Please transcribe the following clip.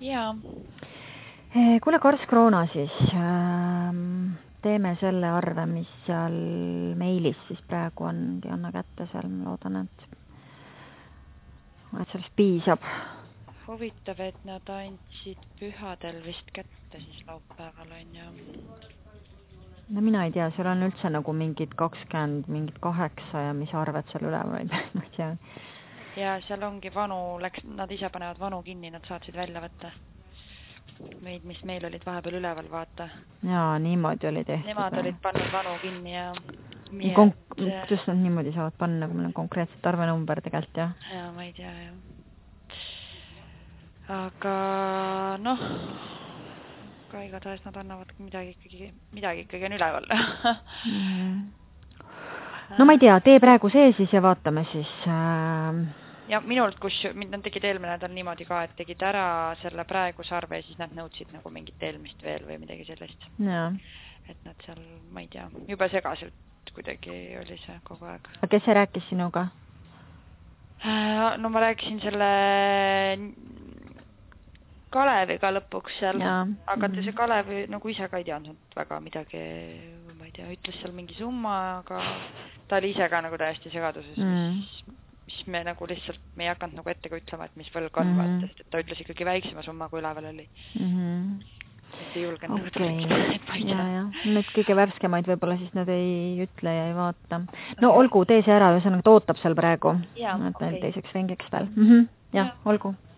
Jaa. Kuule, Kars Kroona siis. Teeme selle arve, mis seal meilis siis praegu ongi Anna kätte seal. Ma loodan, et sellest piisab. Huvitav, et nad andsid pühadel vist kätte siis laupäeval on ja... No mina ei tea, seal on üldse nagu mingid 20, mingid 8 ja mis arved seal üleval, ma ei tea. Ja seal ongi vanu, nad ise panevad vanu kinni, nad saatsid välja võtta. Meid, mis meil olid vahepeal üleval, vaata. Jaa, niimoodi oli tehtud. Nemad olid pannud vanu kinni ja... Kuidas nad niimoodi saavad panna, kui meil on konkreetselt arvenumber tegelikult, jah? Jaa, ma ei tea, jah. Aga noh, ka igatahes nad annavad midagi ikkagi on üleval. No ma ei tea, tee praegu see siis ja vaatame siis... Ja minult, kus nad tegid eelmine nädal niimoodi ka, et tegid ära selle praegu sarve ja siis nad nõudsid nagu mingit eelmist veel või midagi sellist. Jaa. Et nad seal, ma ei tea, juba segaselt kuidagi oli see kogu aeg. Aga kes see rääkis sinuga? No ma rääkisin selle Kaleviga lõpuks seal, aga see Kalev nagu ise ka ei teadnud väga midagi, ma ei tea, ütles seal mingi summa, aga ta oli ise ka nagu täiesti segaduses, mis me nagu lihtsalt, me ei hakanud nagu ette ka ütlema, et mis võlg on, sest et ta ütles ikkagi väiksema summa, kui üleval oli. Et ei julgenud Need kõige värskemaid võib-olla siis nad ei ütle ja ei vaata. No olgu, tee see ära, ühesõnaga ta ootab seal praegu. Teiseks ringiks veel. Jah, olgu.